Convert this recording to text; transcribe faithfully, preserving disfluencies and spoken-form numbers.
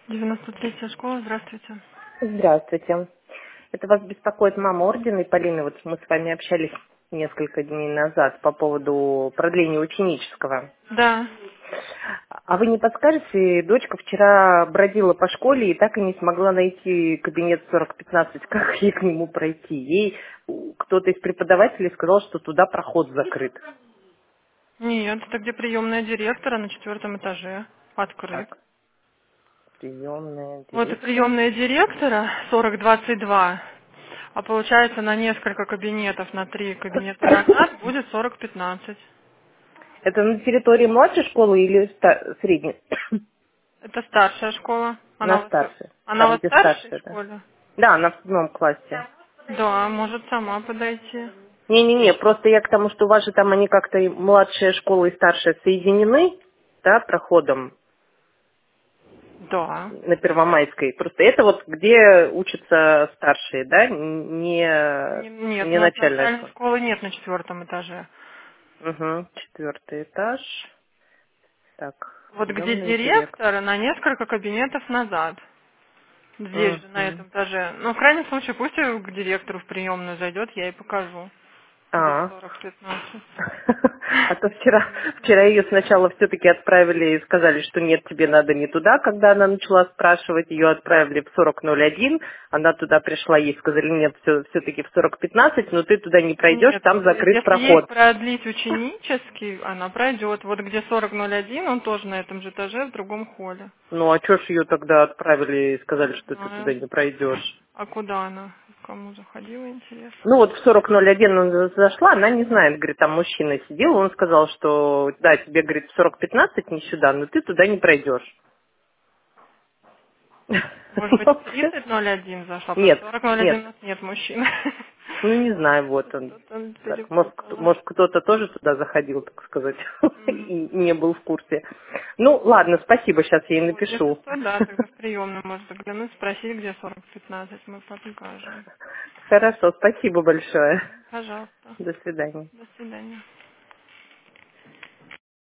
девяносто третья школа, здравствуйте. Здравствуйте. Это вас беспокоит мама ордена и Полина. Вот мы с вами общались несколько дней назад по поводу продления ученического. Да. А вы не подскажете, дочка вчера бродила по школе и так и не смогла найти кабинет сорок пятнадцать. Как ей к нему пройти? Ей кто-то из преподавателей сказал, что туда проход закрыт. Нет, это где приемная директора на четвертом этаже. Открыт. Так, приемная Вот и директора. приемная директора сорок двадцать два. А получается на несколько кабинетов, на три кабинета назад будет сорок пятнадцать. Это на территории младшей школы или ста- средней? Это старшая школа. Она На у вас, как- старшей. она у Там, вас в где старшей старшая, да. школе? Да, она в седьмом классе. Да, может сама подойти. Не-не-не, просто я к тому, что у вас же там они как-то и младшая школа и старшая соединены, да, проходом Да. на Первомайской. Просто это вот где учатся старшие, да, Не- не, Нет, не у нас начальная начальной школа. школы нет на четвертом этаже. Угу, четвертый этаж. Так, Вот где приемный директор. директор, на несколько кабинетов назад. Здесь же, на Угу. этом этаже. Ну, в крайнем случае, пусть и к директору в приемную зайдет, я ей покажу, где А, сорок пятнадцать. а то вчера, вчера ее сначала все-таки отправили и сказали, что нет, тебе надо не туда, когда она начала спрашивать, ее отправили в сорок ноль один, она туда пришла, ей сказали, нет, все, все-таки в сорок пятнадцать, но ты туда не пройдешь, Нет, там закрыт если ей проход. продлить ученический, она пройдет. Вот где сорок ноль один, он тоже на этом же этаже, в другом холле. Ну а что ж ее тогда отправили и сказали, Не что ты туда знаю. не пройдешь? А куда она? К кому заходила, интересно? Ну вот в сорок ноль один она зашла, она не знает, говорит, там мужчина сидел, он сказал, что да, тебе, говорит, в сорок пятнадцать не сюда, но ты туда не пройдешь. Может быть, в тридцать ноль один зашла, потому Нет, что сорок ноль один нет, у нас нет мужчин. ну не знаю, вот он. Что-то Так, может, кто- перепутала. может кто-то тоже туда заходил, так сказать, Мгм. и не был в курсе. Ну, ладно, спасибо, сейчас я ей Вот, если напишу. что, да, тогда в приемную может заглянуть, спросить, где сорок пятнадцать, мы покажем. Хорошо, спасибо большое. Пожалуйста. До свидания. До свидания.